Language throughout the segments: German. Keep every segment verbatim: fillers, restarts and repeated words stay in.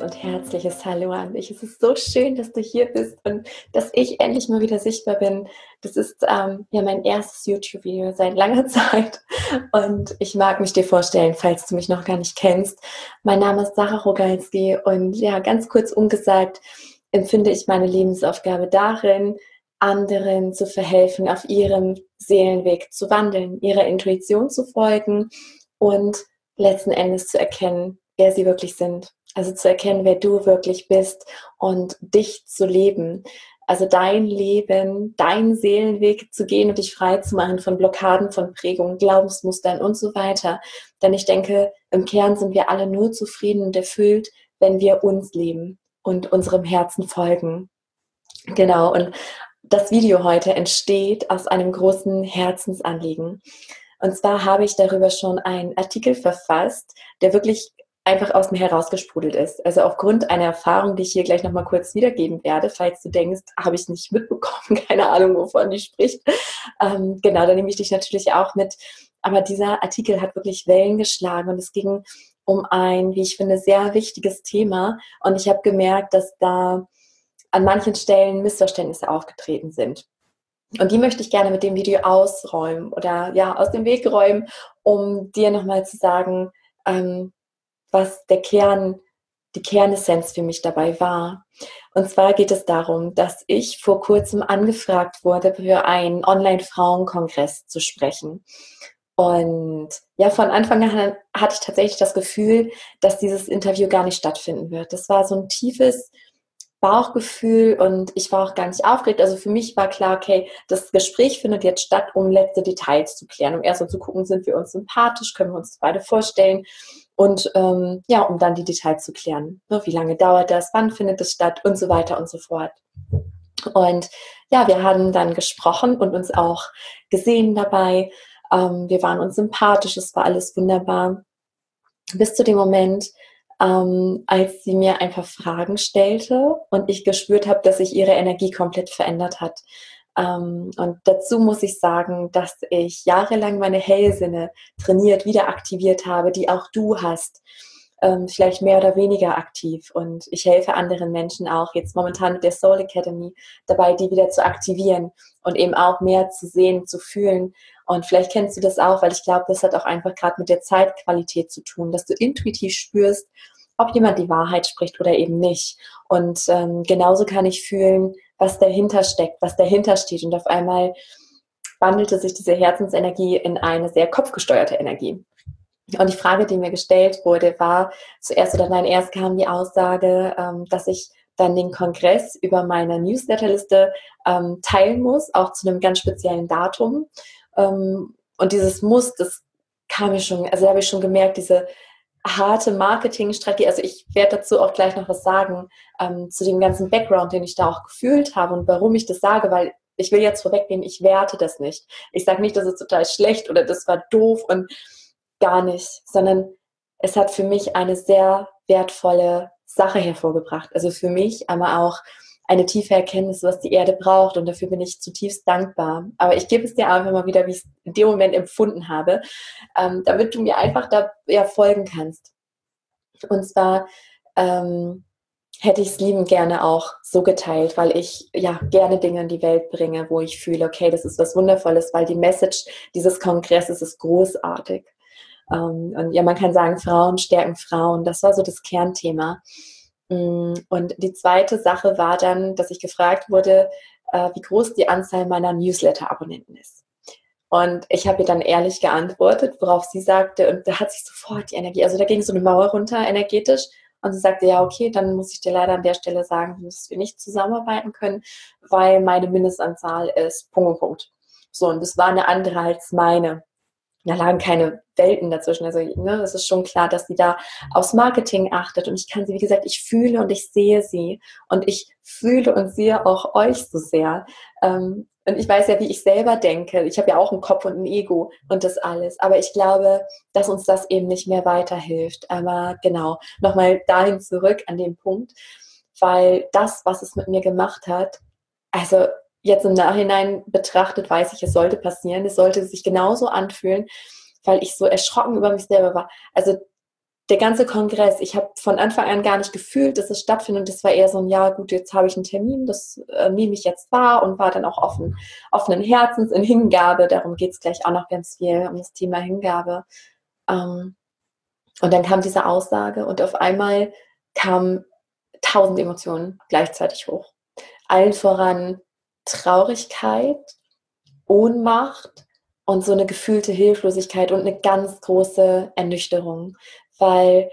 und herzliches Hallo an dich. Es ist so schön, dass du hier bist und dass ich endlich mal wieder sichtbar bin. Das ist ähm, ja mein erstes YouTube-Video seit langer Zeit und ich mag mich dir vorstellen, falls du mich noch gar nicht kennst. Mein Name ist Sarah Rogalski und ja, ganz kurz umgesagt, empfinde ich meine Lebensaufgabe darin, anderen zu verhelfen, auf ihrem Seelenweg zu wandeln, ihrer Intuition zu folgen und letzten Endes zu erkennen, wer sie wirklich sind. Also zu erkennen, wer du wirklich bist und dich zu leben. Also dein Leben, deinen Seelenweg zu gehen und dich frei zu machen von Blockaden, von Prägungen, Glaubensmustern und so weiter. Denn ich denke, im Kern sind wir alle nur zufrieden und erfüllt, wenn wir uns leben und unserem Herzen folgen. Genau, und das Video heute entsteht aus einem großen Herzensanliegen. Und zwar habe ich darüber schon einen Artikel verfasst, der wirklich einfach aus mir herausgesprudelt ist. Also aufgrund einer Erfahrung, die ich hier gleich nochmal kurz wiedergeben werde, falls du denkst, habe ich nicht mitbekommen, keine Ahnung, wovon die spricht. Ähm, genau, da nehme ich dich natürlich auch mit. Aber dieser Artikel hat wirklich Wellen geschlagen und es ging um ein, wie ich finde, sehr wichtiges Thema. Und ich habe gemerkt, dass da an manchen Stellen Missverständnisse aufgetreten sind. Und die möchte ich gerne mit dem Video ausräumen oder ja, aus dem Weg räumen, um dir nochmal zu sagen, ähm, was der Kern, die Kernessenz für mich dabei war. Und zwar geht es darum, dass ich vor kurzem angefragt wurde, für einen Online-Frauen-Kongress zu sprechen. Und ja, von Anfang an hatte ich tatsächlich das Gefühl, dass dieses Interview gar nicht stattfinden wird. Das war so ein tiefes Bauchgefühl und ich war auch gar nicht aufgeregt. Also für mich war klar, okay, das Gespräch findet jetzt statt, um letzte Details zu klären, um erst mal zu gucken, sind wir uns sympathisch, können wir uns beide vorstellen und ähm, ja, um dann die Details zu klären. Ne, wie lange dauert das, wann findet es statt und so weiter und so fort. Und ja, wir haben dann gesprochen und uns auch gesehen dabei. Ähm, wir waren uns sympathisch, es war alles wunderbar. Bis zu dem Moment, Ähm, als sie mir einfach Fragen stellte und ich gespürt habe, dass sich ihre Energie komplett verändert hat. Ähm, und dazu muss ich sagen, dass ich jahrelang meine Hellsinne trainiert, wieder aktiviert habe, die auch du hast. Ähm, vielleicht mehr oder weniger aktiv. Und ich helfe anderen Menschen auch jetzt momentan mit der Soul Academy dabei, die wieder zu aktivieren und eben auch mehr zu sehen, zu fühlen. Und vielleicht kennst du das auch, weil ich glaube, das hat auch einfach gerade mit der Zeitqualität zu tun, dass du intuitiv spürst, ob jemand die Wahrheit spricht oder eben nicht. Und ähm, genauso kann ich fühlen, was dahinter steckt, was dahinter steht. Und auf einmal wandelte sich diese Herzensenergie in eine sehr kopfgesteuerte Energie. Und die Frage, die mir gestellt wurde, war zuerst oder nein, erst kam die Aussage, ähm, dass ich dann den Kongress über meine Newsletterliste ähm, teilen muss, auch zu einem ganz speziellen Datum. Ähm, und dieses Muss, das kam mir schon, also da habe ich schon gemerkt, diese harte Marketingstrategie, also ich werde dazu auch gleich noch was sagen, ähm, zu dem ganzen Background, den ich da auch gefühlt habe und warum ich das sage, weil ich will jetzt vorwegnehmen, ich werte das nicht. Ich sage nicht, das ist total schlecht oder das war doof und gar nicht, sondern es hat für mich eine sehr wertvolle Sache hervorgebracht. Also für mich, aber auch eine tiefe Erkenntnis, was die Erde braucht und dafür bin ich zutiefst dankbar. Aber ich gebe es dir einfach mal wieder, wie ich es in dem Moment empfunden habe, ähm, damit du mir einfach da ja, folgen kannst. Und zwar ähm, hätte ich es liebend gerne auch so geteilt, weil ich ja gerne Dinge in die Welt bringe, wo ich fühle, okay, das ist was Wundervolles, weil die Message dieses Kongresses ist großartig. Um, und ja, man kann sagen, Frauen stärken Frauen. Das war so das Kernthema. Und die zweite Sache war dann, dass ich gefragt wurde, äh, wie groß die Anzahl meiner Newsletter-Abonnenten ist. Und ich habe ihr dann ehrlich geantwortet, worauf sie sagte, und da hat sich sofort die Energie, also da ging so eine Mauer runter energetisch. Und sie sagte, ja, okay, dann muss ich dir leider an der Stelle sagen, dass wir nicht zusammenarbeiten können, weil meine Mindestanzahl ist Punkt und Punkt. So, und das war eine andere als meine. Da lagen keine Welten dazwischen. Also ne, es ist schon klar, dass sie da aufs Marketing achtet. Und ich kann sie, wie gesagt, ich fühle und ich sehe sie. Und ich fühle und sehe auch euch so sehr. Ähm, und ich weiß ja, wie ich selber denke. Ich habe ja auch einen Kopf und ein Ego und das alles. Aber ich glaube, dass uns das eben nicht mehr weiterhilft. Aber genau, nochmal dahin zurück an den Punkt. Weil das, was es mit mir gemacht hat, also jetzt im Nachhinein betrachtet, weiß ich, es sollte passieren. Es sollte sich genauso anfühlen, weil ich so erschrocken über mich selber war. Also der ganze Kongress, ich habe von Anfang an gar nicht gefühlt, dass es stattfindet. Und das war eher so ein, ja gut, jetzt habe ich einen Termin, das äh, nehme ich jetzt wahr und war dann auch offen, offenen Herzens in Hingabe. Darum geht es gleich auch noch ganz viel, um das Thema Hingabe. Ähm, und dann kam diese Aussage und auf einmal kamen tausend Emotionen gleichzeitig hoch. Allen voran Traurigkeit, Ohnmacht und so eine gefühlte Hilflosigkeit und eine ganz große Ernüchterung, weil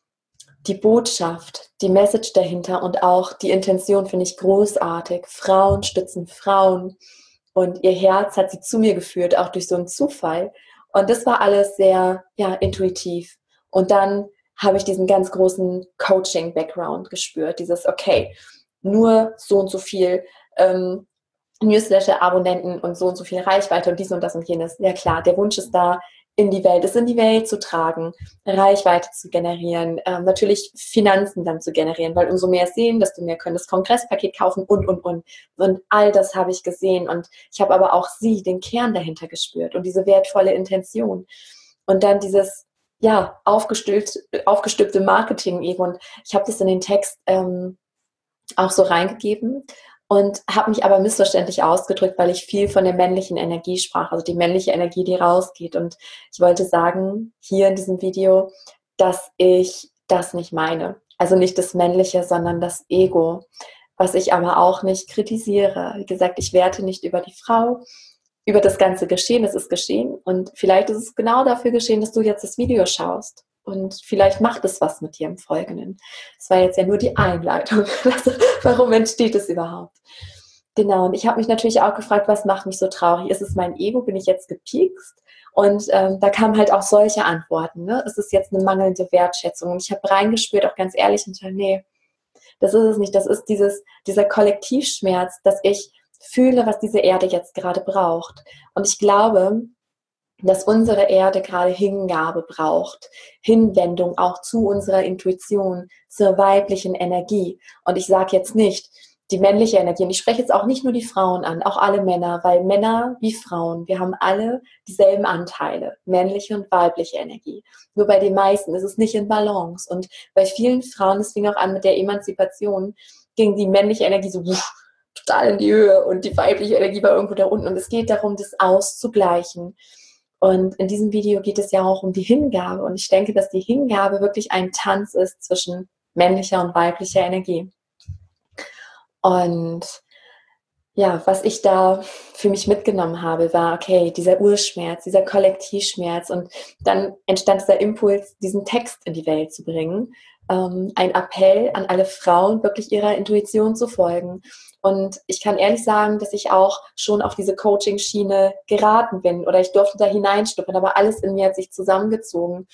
die Botschaft, die Message dahinter und auch die Intention finde ich großartig. Frauen stützen Frauen und ihr Herz hat sie zu mir geführt, auch durch so einen Zufall. Und das war alles sehr, ja, intuitiv. Und dann habe ich diesen ganz großen Coaching-Background gespürt. Dieses, okay, nur so und so viel ähm, Newsletter-Abonnenten und so und so viel Reichweite und dies und das und jenes. Ja klar, der Wunsch ist da, in die Welt, es in die Welt zu tragen, Reichweite zu generieren, ähm, natürlich Finanzen dann zu generieren, weil umso mehr sehen, desto mehr können das Kongresspaket kaufen und, und, und. Und all das habe ich gesehen und ich habe aber auch sie, den Kern dahinter gespürt und diese wertvolle Intention. Und dann dieses, ja, aufgestülpt, aufgestülpte Marketing eben. Und ich habe das in den Text ähm, auch so reingegeben und habe mich aber missverständlich ausgedrückt, weil ich viel von der männlichen Energie sprach, also die männliche Energie, die rausgeht. Und ich wollte sagen, hier in diesem Video, dass ich das nicht meine. Also nicht das Männliche, sondern das Ego, was ich aber auch nicht kritisiere. Wie gesagt, ich werte nicht über die Frau, über das ganze Geschehen. Es ist geschehen und vielleicht ist es genau dafür geschehen, dass du jetzt das Video schaust. Und vielleicht macht es was mit dir im Folgenden. Das war jetzt ja nur die Einleitung. Also, warum entsteht es überhaupt? Genau, und ich habe mich natürlich auch gefragt, was macht mich so traurig? Ist es mein Ego? Bin ich jetzt gepiekst? Und ähm, da kamen halt auch solche Antworten. Ne? Es ist jetzt eine mangelnde Wertschätzung. Und ich habe reingespürt, auch ganz ehrlich, und dachte, nee, das ist es nicht. Das ist dieses, dieser Kollektivschmerz, dass ich fühle, was diese Erde jetzt gerade braucht. Und ich glaube, dass unsere Erde gerade Hingabe braucht, Hinwendung auch zu unserer Intuition, zur weiblichen Energie. Und ich sage jetzt nicht die männliche Energie, und ich spreche jetzt auch nicht nur die Frauen an, auch alle Männer, weil Männer wie Frauen, wir haben alle dieselben Anteile, männliche und weibliche Energie. Nur bei den meisten ist es nicht in Balance. Und bei vielen Frauen, es fing auch an mit der Emanzipation, ging die männliche Energie so wuff, total in die Höhe und die weibliche Energie war irgendwo da unten. Und es geht darum, das auszugleichen. Und in diesem Video geht es ja auch um die Hingabe. Und ich denke, dass die Hingabe wirklich ein Tanz ist zwischen männlicher und weiblicher Energie. Und ja, was ich da für mich mitgenommen habe, war, okay, dieser Urschmerz, dieser Kollektivschmerz. Und dann entstand dieser Impuls, diesen Text in die Welt zu bringen. Ähm, ein Appell an alle Frauen, wirklich ihrer Intuition zu folgen. Und ich kann ehrlich sagen, dass ich auch schon auf diese Coaching-Schiene geraten bin oder ich durfte da hineinschnuppern, aber alles in mir hat sich zusammengezogen.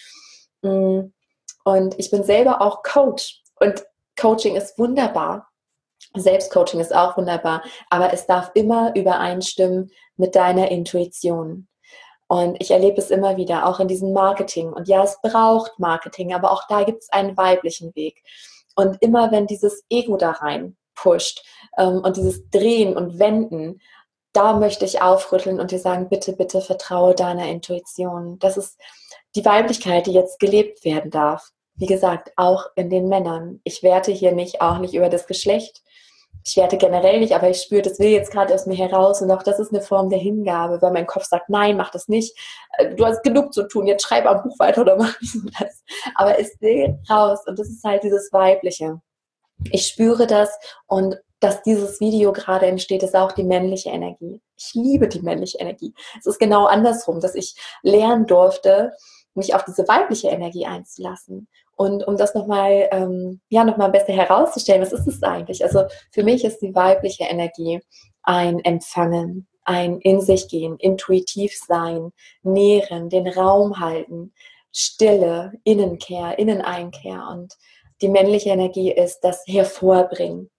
Und ich bin selber auch Coach und Coaching ist wunderbar. Selbstcoaching ist auch wunderbar, aber es darf immer übereinstimmen mit deiner Intuition. Und ich erlebe es immer wieder, auch in diesem Marketing. Und ja, es braucht Marketing, aber auch da gibt es einen weiblichen Weg. Und immer wenn dieses Ego da rein pusht ähm, und dieses Drehen und Wenden, da möchte ich aufrütteln und dir sagen, bitte, bitte vertraue deiner Intuition. Das ist die Weiblichkeit, die jetzt gelebt werden darf. Wie gesagt, auch in den Männern. Ich werte hier nicht, auch nicht über das Geschlecht. Ich werte generell nicht, aber ich spüre, das will jetzt gerade aus mir heraus und auch das ist eine Form der Hingabe, weil mein Kopf sagt, nein, mach das nicht, du hast genug zu tun, jetzt schreib am Buch weiter oder mach dies und das. Aber es will raus und das ist halt dieses Weibliche. Ich spüre das und dass dieses Video gerade entsteht, ist auch die männliche Energie. Ich liebe die männliche Energie. Es ist genau andersrum, dass ich lernen durfte, mich auf diese weibliche Energie einzulassen. Und um das nochmal, ähm, ja, nochmal besser herauszustellen, was ist es eigentlich? Also für mich ist die weibliche Energie ein Empfangen, ein in sich gehen, intuitiv sein, nähren, den Raum halten, Stille, Innenkehr, Inneneinkehr. Und die männliche Energie ist das Hervorbringen,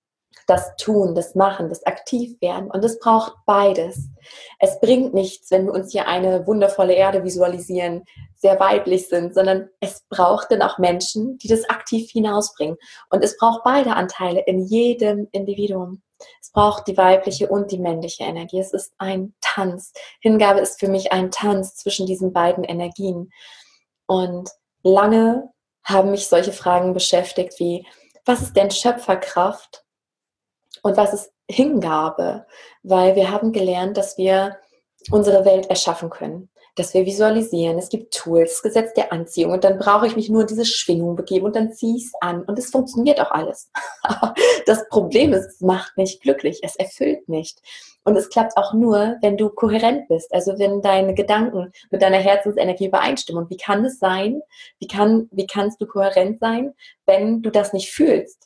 das Tun, das Machen, das Aktivwerden. Und es braucht beides. Es bringt nichts, wenn wir uns hier eine wundervolle Erde visualisieren, sehr weiblich sind, sondern es braucht dann auch Menschen, die das aktiv hinausbringen. Und es braucht beide Anteile in jedem Individuum. Es braucht die weibliche und die männliche Energie. Es ist ein Tanz. Hingabe ist für mich ein Tanz zwischen diesen beiden Energien. Und lange haben mich solche Fragen beschäftigt wie, was ist denn Schöpferkraft und was ist Hingabe? Weil wir haben gelernt, dass wir unsere Welt erschaffen können, dass wir visualisieren. Es gibt Tools, das Gesetz der Anziehung und dann brauche ich mich nur in diese Schwingung begeben und dann ziehe ich es an und es funktioniert auch alles. Aber das Problem ist, es macht nicht glücklich, es erfüllt nicht. Und es klappt auch nur, wenn du kohärent bist, also wenn deine Gedanken mit deiner Herzensenergie übereinstimmen. Und wie kann es sein, wie, kann, wie kannst du kohärent sein, wenn du das nicht fühlst?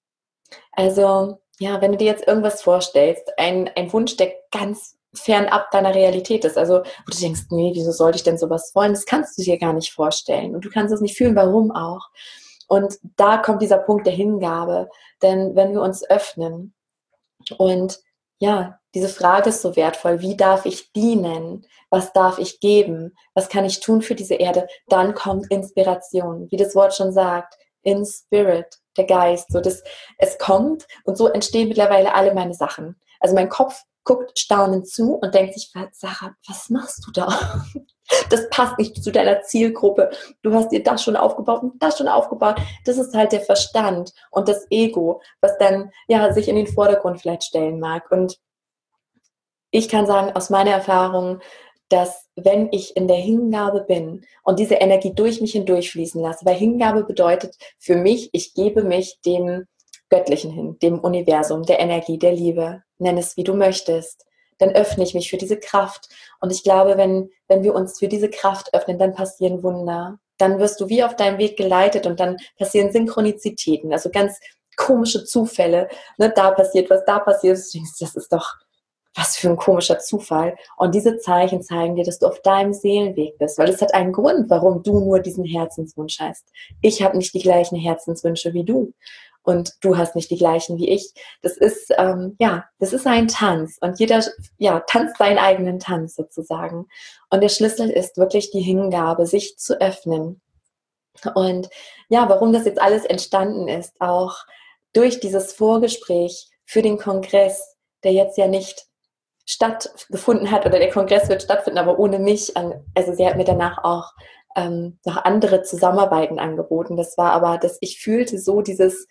Also, ja, wenn du dir jetzt irgendwas vorstellst, ein, ein Wunsch, der ganz fernab deiner Realität ist, also wo du denkst, nee, wieso sollte ich denn sowas wollen? Das kannst du dir gar nicht vorstellen und du kannst es nicht fühlen, warum auch. Und da kommt dieser Punkt der Hingabe, denn wenn wir uns öffnen und ja, diese Frage ist so wertvoll, wie darf ich dienen? Was darf ich geben? Was kann ich tun für diese Erde? Dann kommt Inspiration, wie das Wort schon sagt, in Spirit, der Geist. So das, es kommt und so entstehen mittlerweile alle meine Sachen. Also mein Kopf guckt staunend zu und denkt sich, Sarah, was machst du da? Das passt nicht zu deiner Zielgruppe. Du hast dir das schon aufgebaut und das schon aufgebaut. Das ist halt der Verstand und das Ego, was dann ja sich in den Vordergrund vielleicht stellen mag. Und ich kann sagen, aus meiner Erfahrung, dass wenn ich in der Hingabe bin und diese Energie durch mich hindurchfließen lasse, weil Hingabe bedeutet für mich, ich gebe mich dem Göttlichen hin, dem Universum, der Energie, der Liebe, nenn es wie du möchtest, dann öffne ich mich für diese Kraft. Und ich glaube, wenn, wenn wir uns für diese Kraft öffnen, dann passieren Wunder. Dann wirst du wie auf deinem Weg geleitet und dann passieren Synchronizitäten, also ganz komische Zufälle. Ne, da passiert was, da passiert was. Du denkst, das ist doch was für ein komischer Zufall. Und diese Zeichen zeigen dir, dass du auf deinem Seelenweg bist, weil es hat einen Grund, warum du nur diesen Herzenswunsch hast. Ich habe nicht die gleichen Herzenswünsche wie du. Und du hast nicht die gleichen wie ich. Das ist, ähm, ja, das ist ein Tanz. Und jeder, ja, tanzt seinen eigenen Tanz sozusagen. Und der Schlüssel ist wirklich die Hingabe, sich zu öffnen. Und ja, warum das jetzt alles entstanden ist, auch durch dieses Vorgespräch für den Kongress, der jetzt ja nicht stattgefunden hat, oder der Kongress wird stattfinden, aber ohne mich. Also sie hat mir danach auch ähm, noch andere Zusammenarbeiten angeboten. Das war aber, dass ich fühlte so dieses,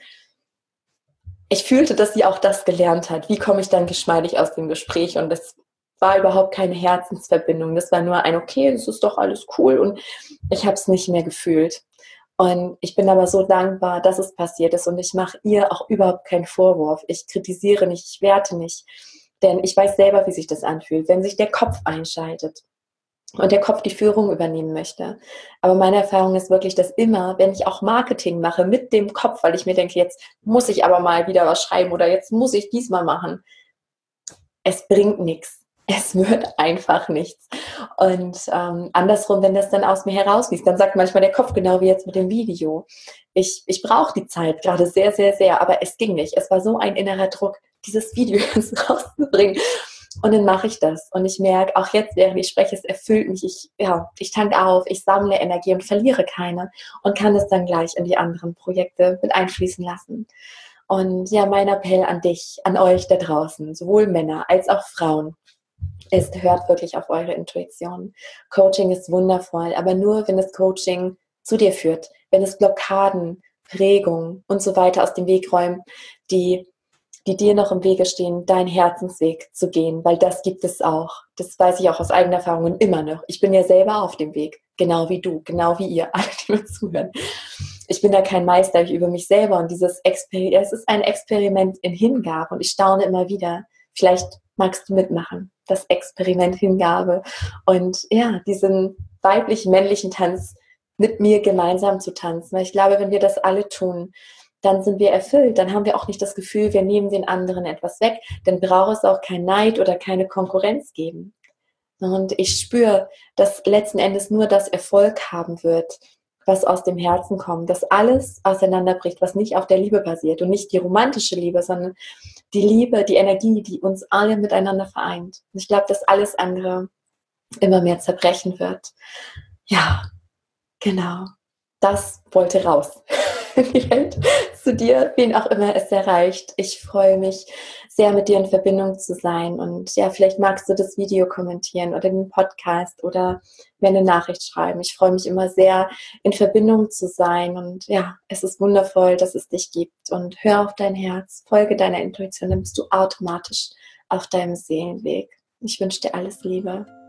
ich fühlte, dass sie auch das gelernt hat. Wie komme ich dann geschmeidig aus dem Gespräch? Und das war überhaupt keine Herzensverbindung. Das war nur ein, okay, das ist doch alles cool. Und ich habe es nicht mehr gefühlt. Und ich bin aber so dankbar, dass es passiert ist. Und ich mache ihr auch überhaupt keinen Vorwurf. Ich kritisiere nicht, ich werte nicht. Denn ich weiß selber, wie sich das anfühlt, wenn sich der Kopf einschaltet und der Kopf die Führung übernehmen möchte. Aber meine Erfahrung ist wirklich, dass immer, wenn ich auch Marketing mache mit dem Kopf, weil ich mir denke, jetzt muss ich aber mal wieder was schreiben oder jetzt muss ich diesmal machen, es bringt nichts. Es wird einfach nichts. Und ähm, andersrum, wenn das dann aus mir herausfließt, dann sagt manchmal der Kopf, genau wie jetzt mit dem Video, ich, ich brauche die Zeit gerade sehr, sehr, sehr, aber es ging nicht. Es war so ein innerer Druck, dieses Video jetzt rauszubringen. Und dann mache ich das. Und ich merke, auch jetzt, während ich spreche, es erfüllt mich. Ich, ja, ich tanke auf, ich sammle Energie und verliere keine und kann es dann gleich in die anderen Projekte mit einfließen lassen. Und ja, mein Appell an dich, an euch da draußen, sowohl Männer als auch Frauen, ist, hört wirklich auf eure Intuition. Coaching ist wundervoll, aber nur, wenn das Coaching zu dir führt, wenn es Blockaden, Prägungen und so weiter aus dem Weg räumt, die die dir noch im Wege stehen, deinen Herzensweg zu gehen, weil das gibt es auch. Das weiß ich auch aus eigener Erfahrung und immer noch. Ich bin ja selber auf dem Weg, genau wie du, genau wie ihr, alle, die mir zuhören. Ich bin da kein Meister, ich übe mich selber und dieses Experiment, es ist ein Experiment in Hingabe und ich staune immer wieder. Vielleicht magst du mitmachen, das Experiment Hingabe und ja, diesen weiblich-männlichen Tanz mit mir gemeinsam zu tanzen, weil ich glaube, wenn wir das alle tun, dann sind wir erfüllt, dann haben wir auch nicht das Gefühl, wir nehmen den anderen etwas weg, dann braucht es auch kein Neid oder keine Konkurrenz geben. Und ich spüre, dass letzten Endes nur das Erfolg haben wird, was aus dem Herzen kommt, dass alles auseinanderbricht, was nicht auf der Liebe basiert und nicht die romantische Liebe, sondern die Liebe, die Energie, die uns alle miteinander vereint. Und ich glaube, dass alles andere immer mehr zerbrechen wird. Ja, genau. Das wollte raus. in die Welt, zu dir, wen auch immer es erreicht. Ich freue mich sehr, mit dir in Verbindung zu sein. Und ja, vielleicht magst du das Video kommentieren oder den Podcast oder mir eine Nachricht schreiben. Ich freue mich immer sehr, in Verbindung zu sein. Und ja, es ist wundervoll, dass es dich gibt. Und hör auf dein Herz, folge deiner Intuition, dann bist du automatisch auf deinem Seelenweg. Ich wünsche dir alles Liebe.